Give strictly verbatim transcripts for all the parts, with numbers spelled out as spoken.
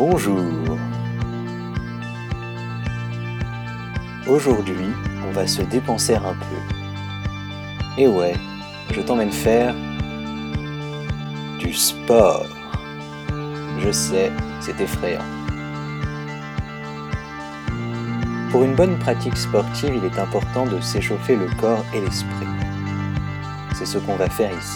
Bonjour. Aujourd'hui, on va se dépenser un peu. Et ouais, je t'emmène faire du sport. Je sais, c'est effrayant. Pour une bonne pratique sportive, il est important de s'échauffer le corps et l'esprit. C'est ce qu'on va faire ici.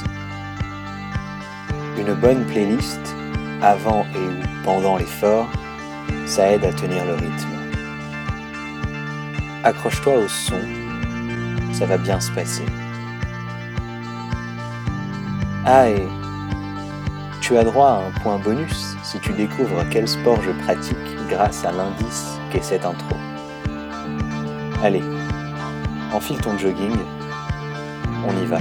Une bonne playlist, avant et ou pendant l'effort, ça aide à tenir le rythme. Accroche-toi au son, ça va bien se passer. Ah et tu as droit à un point bonus si tu découvres quel sport je pratique grâce à l'indice qu'est cette intro. Allez, enfile ton jogging, on y va.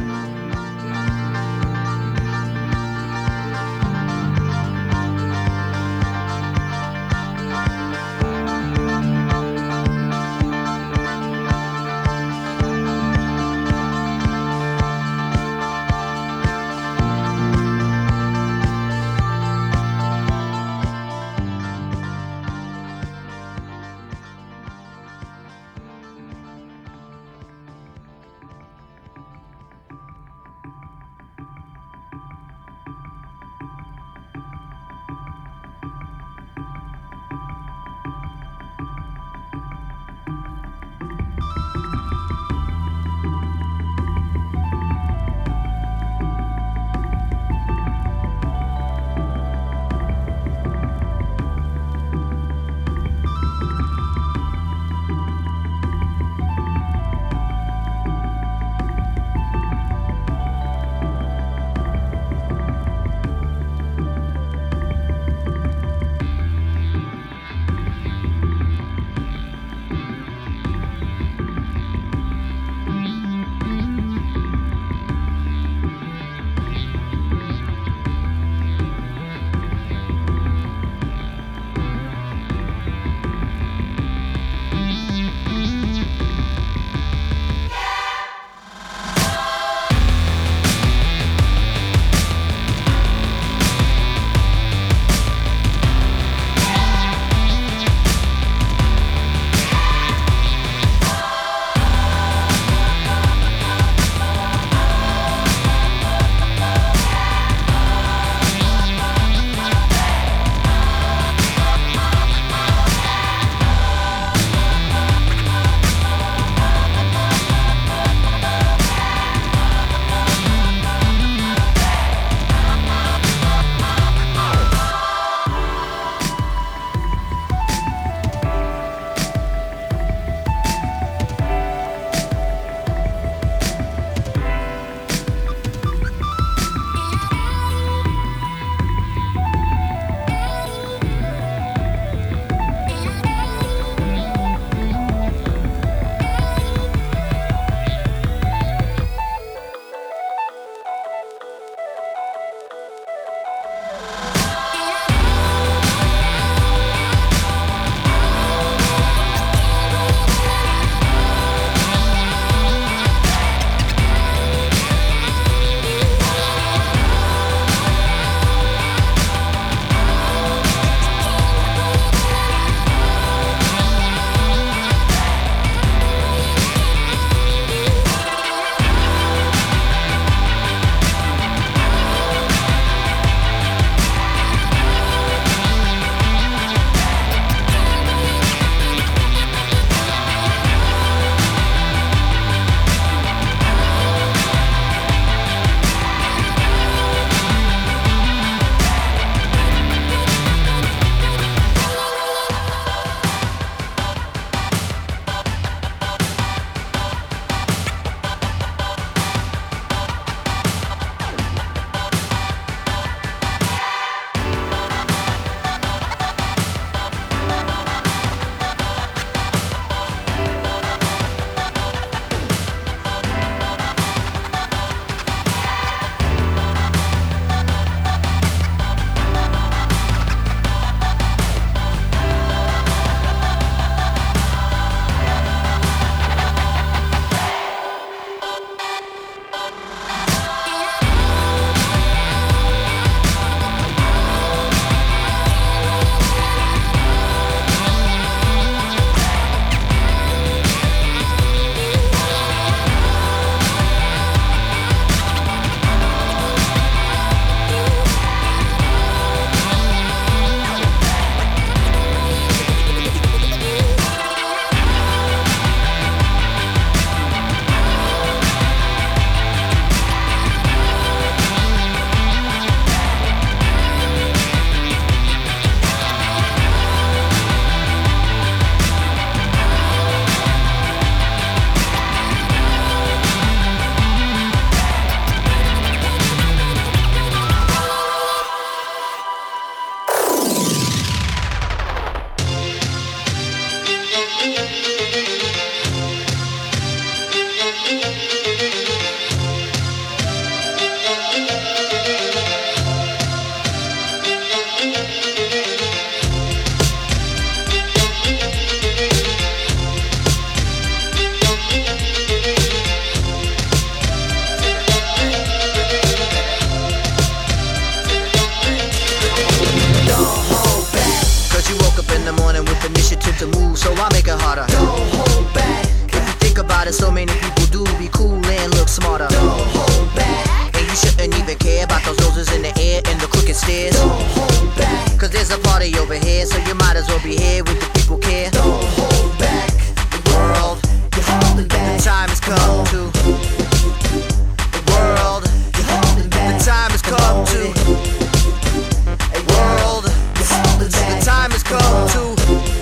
stairs. Don't hold back, cause there's a party over here, so you might as well be here with the people care. Don't hold back, the world, you're holding back. The time has come to the world, you're holding back. The time has come to a world, you're holding back. The time has come to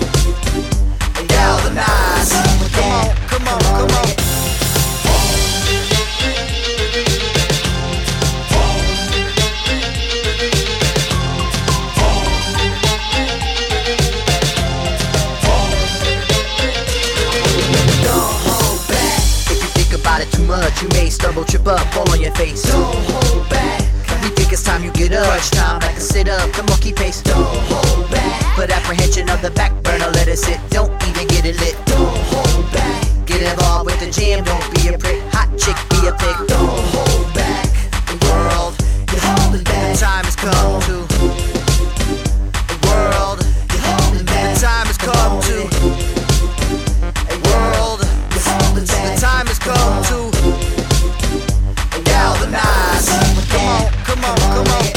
galvanize. Come on, come on, come on. Too much, you may stumble, trip up, fall on your face. Don't hold back. We think it's time you get up. Crunch time, like a sit up, the monkey pace. Don't hold back. Put apprehension on the back burner, let it sit. Don't even get it lit. Don't hold back. Get involved with the jam, don't be a prick. Hot chick, be a pig. Don't hold back. The world, you're holding back. The time has come to the world, you're holding back. The time has come to a world. The time has come to galvanize. Come on, come on, come on.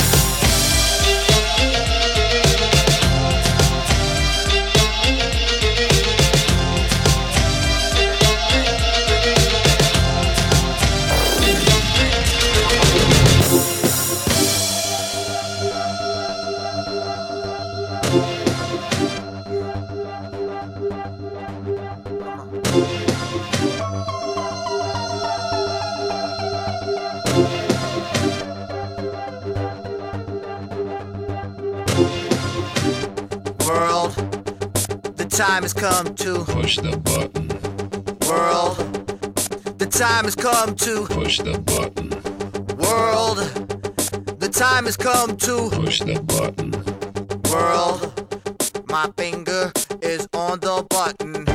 World, the time has come to push the button. World, the time has come to push the button. World, the time has come to push the button. World, my finger is on the button.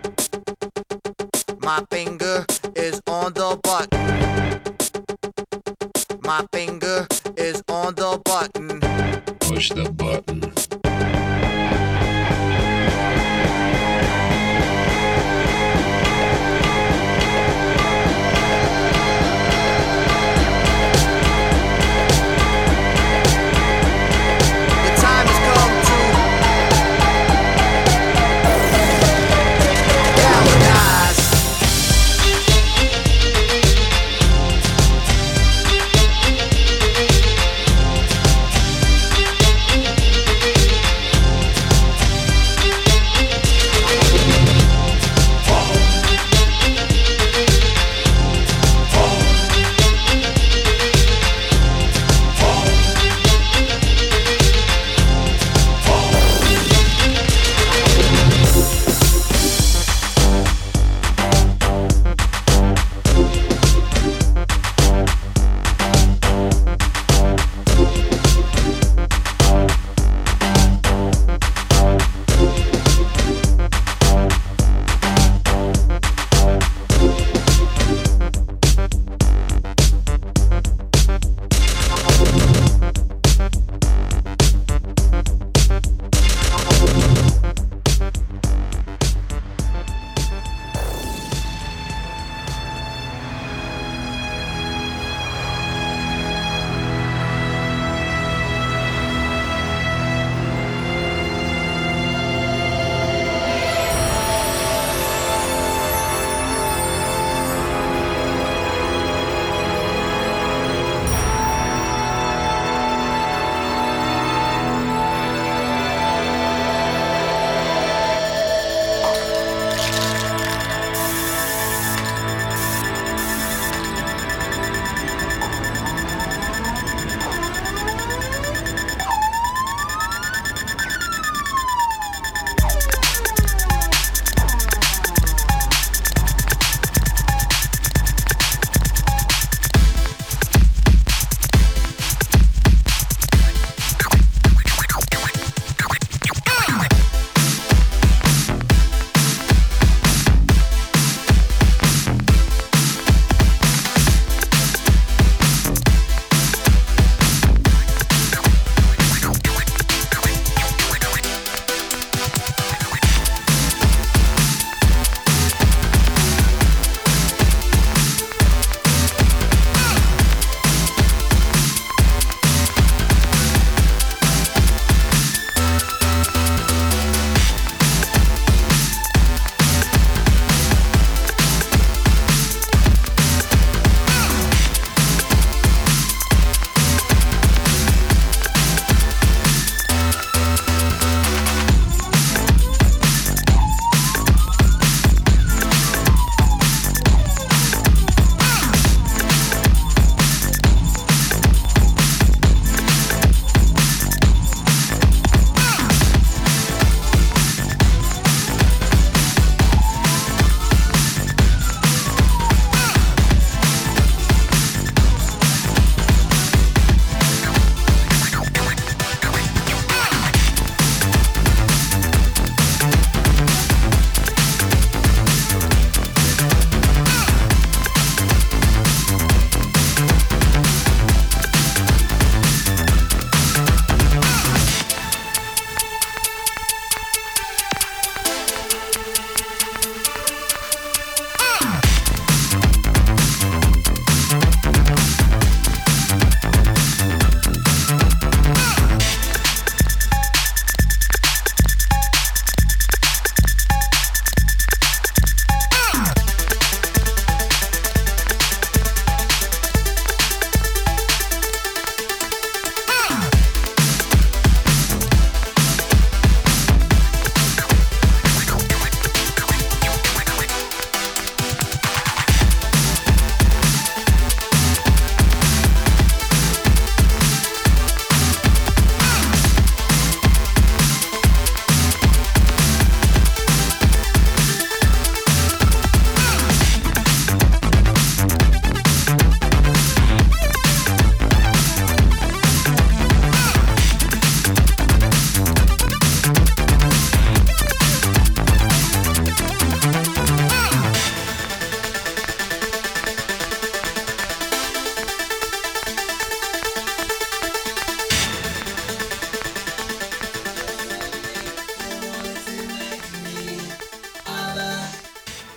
My finger is on the button. My finger is on the button. Push the button.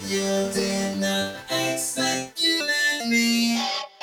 You did not expect you and me.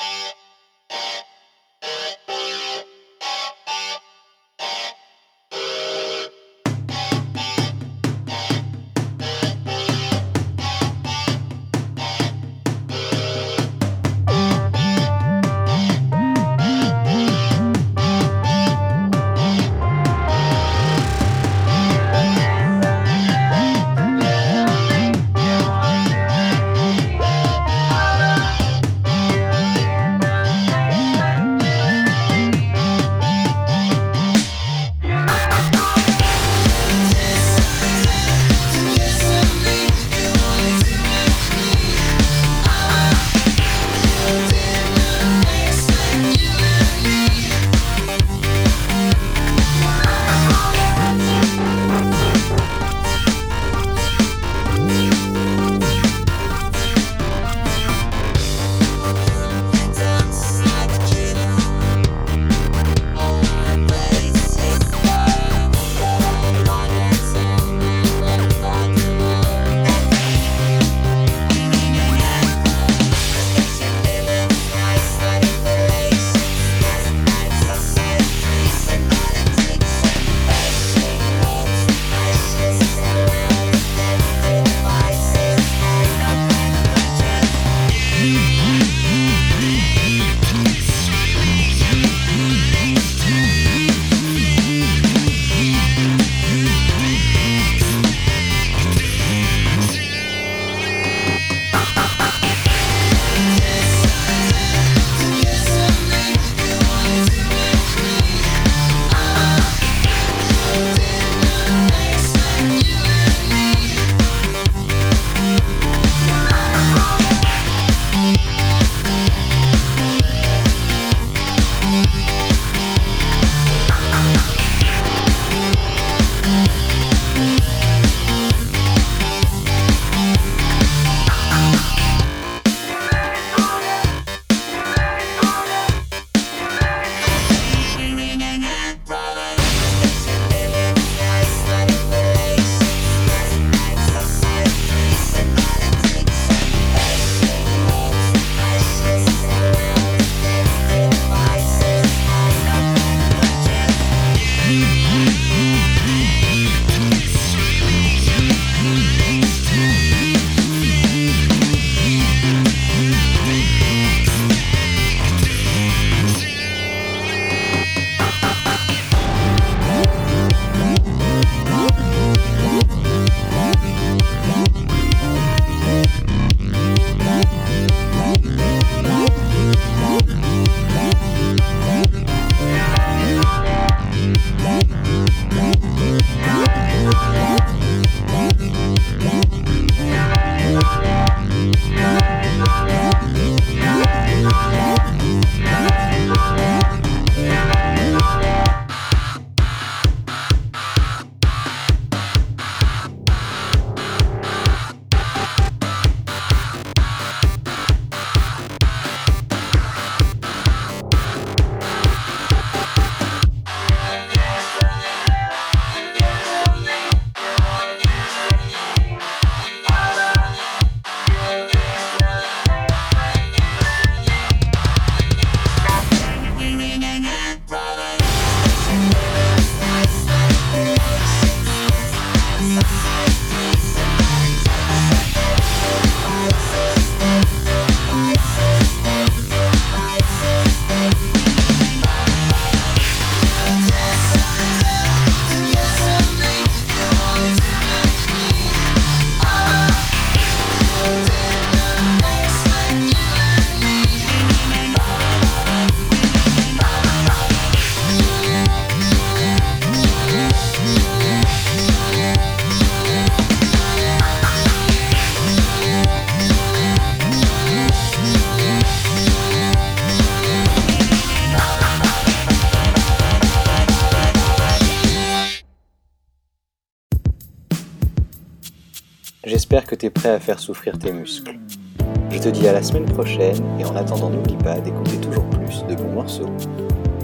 J'espère que t'es prêt à faire souffrir tes muscles. Je te dis à la semaine prochaine et en attendant n'oublie pas d'écouter toujours plus de bons morceaux.